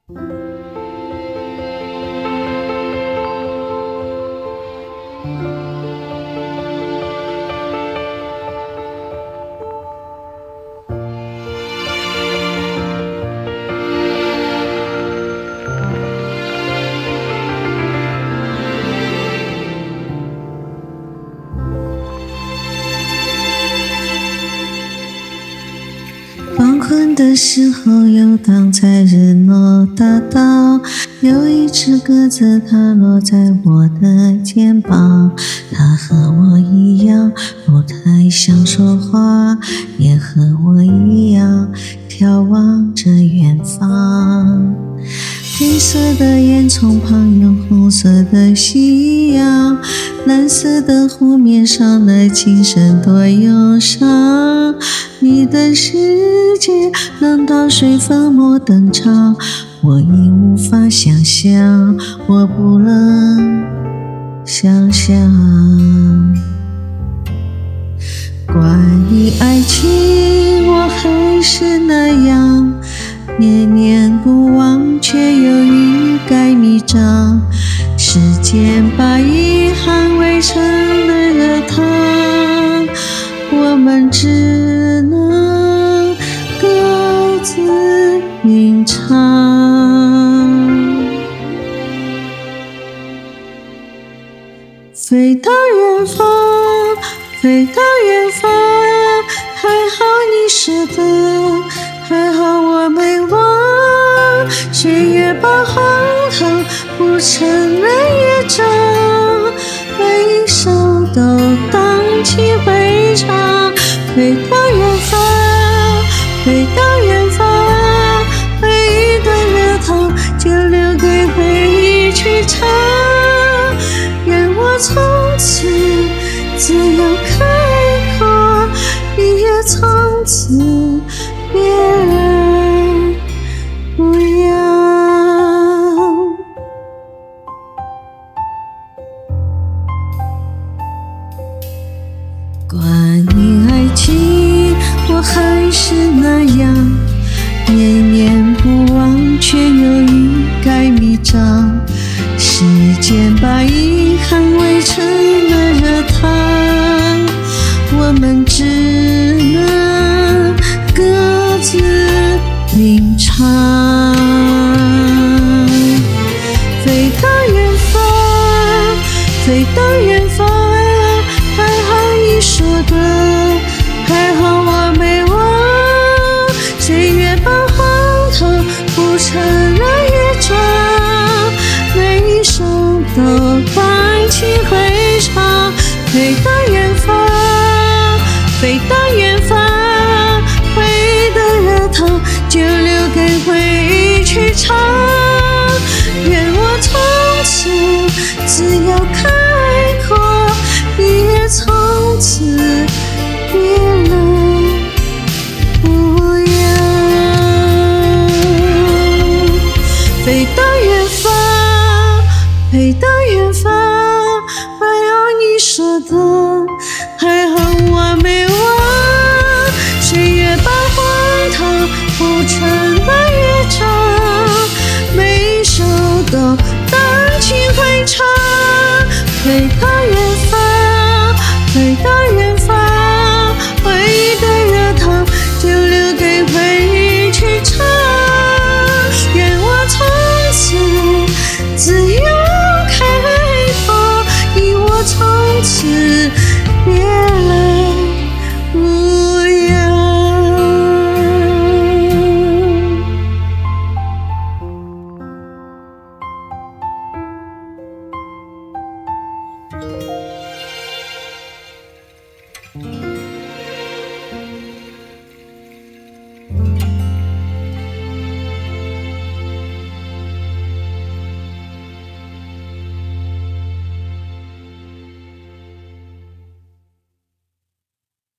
黄昏的时候，游荡在日落大道，有一只鸽子，它落在我的肩膀。它和我一样，不太想说话，也和我一样，眺望着远方。黑色的烟囱旁有红色的夕阳，蓝色的湖面上的琴声多忧伤。你的世界冷到水粉末登场，我已无法想象，我不能想象。关于爱情，我还是那样念念不忘，却又欲盖弥彰。时间把遗憾围成了热汤，我们只能各自吟唱。飞到远方，飞到远方，还好你舍得，还好我没忘。岁月把荒唐铺成了乐章，每一首都荡气回肠。飞到远方，飞到远方，回忆的热汤就留给回忆去尝。愿我从此自由开阔，你也从此别来无恙。关于爱情，我还是那样念念不忘，却又欲盖弥彰。时间把遗憾围成了热汤，我们只能各自吟唱。飞到远方，飞到远方，还好你说的，还好我没忘。岁月把荒唐铺成了乐章，每一首都荡气回肠。飞到远方，飞到远方，回忆的热汤就留给回忆去尝。愿我从此自由开阔，你也从此别来无恙。飞到远方，飞到远方，还好你说的，还好我没忘。岁月把荒唐铺成了乐章，每一首都荡气回肠。飞到远方，飞到远方，回忆的热汤就留给回忆去尝。愿我从此自由开阔，你我从此别来无恙。